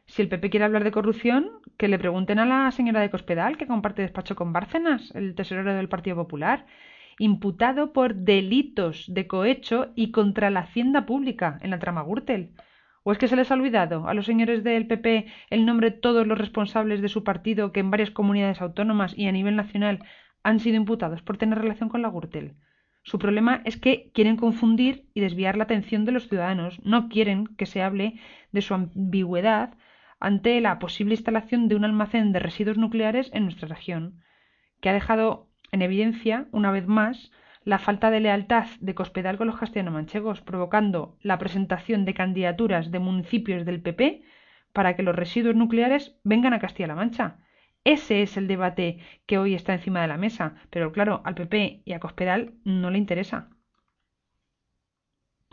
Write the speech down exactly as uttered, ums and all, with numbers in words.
Si el P P quiere hablar de corrupción, que le pregunten a la señora de Cospedal, que comparte despacho con Bárcenas, el tesorero del Partido Popular, imputado por delitos de cohecho y contra la hacienda pública en la trama Gürtel. ¿O es que se les ha olvidado a los señores del P P el nombre de todos los responsables de su partido que en varias comunidades autónomas y a nivel nacional han sido imputados por tener relación con la Gürtel? Su problema es que quieren confundir y desviar la atención de los ciudadanos. No quieren que se hable de su ambigüedad ante la posible instalación de un almacén de residuos nucleares en nuestra región, que ha dejado en evidencia, una vez más, la falta de lealtad de Cospedal con los castellano-manchegos, provocando la presentación de candidaturas de municipios del P P para que los residuos nucleares vengan a Castilla-La Mancha. Ese es el debate que hoy está encima de la mesa, pero claro, al P P y a Cospedal no le interesa.